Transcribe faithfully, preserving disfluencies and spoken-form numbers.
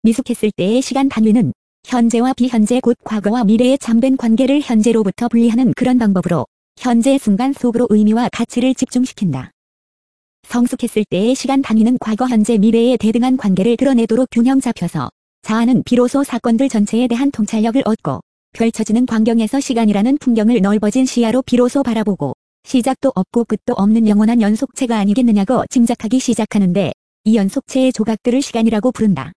미숙했을 때의 시간 단위는 현재와 비현재 곧 과거와 미래의 참된 관계를 현재로부터 분리하는 그런 방법으로 현재 순간 속으로 의미와 가치를 집중시킨다. 성숙했을 때의 시간 단위는 과거 현재 미래의 대등한 관계를 드러내도록 균형 잡혀서 자아는 비로소 사건들 전체에 대한 통찰력을 얻고 펼쳐지는 광경에서 시간이라는 풍경을 넓어진 시야로 비로소 바라보고 시작도 없고 끝도 없는 영원한 연속체가 아니겠느냐고 짐작하기 시작하는데 이 연속체의 조각들을 시간이라고 부른다.